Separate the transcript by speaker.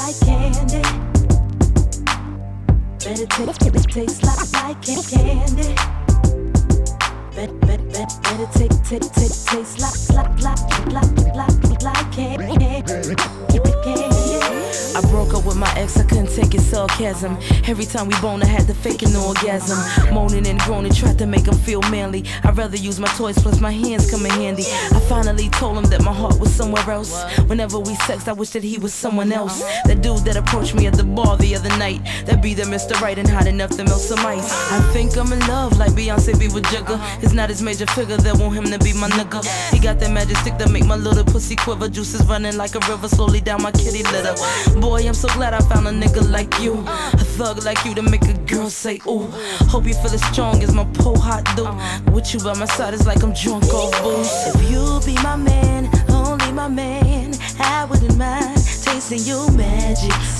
Speaker 1: like candy. Bet it tastes like candy. Bet it tastes like candy. I broke up with my ex, I couldn't take his sarcasm. Every time we bone, I had to fake an orgasm. Moaning and groaning, tried to make him feel manly. I'd rather use my toys, plus my hands come in handy. I finally told him that my heart was somewhere else. Whenever we sexed, I wish that he was someone else. That dude that approached me at the bar the other night, that be the Mr. Right and hot enough to melt some ice. I think I'm in love like Beyonce be with Jigga. It's not his major figure that want him to be my nigga. He got that magic stick that make my little pussy quiver. Juices running like a river slowly down my kitty litter. Boy, I'm so glad I found a nigga like you, a thug like you to make a girl say ooh. Hope you feel as strong as my pole hot dude. With you by my side, it's like I'm drunk off booze. If you be my man, only my man, I wouldn't mind tasting your magic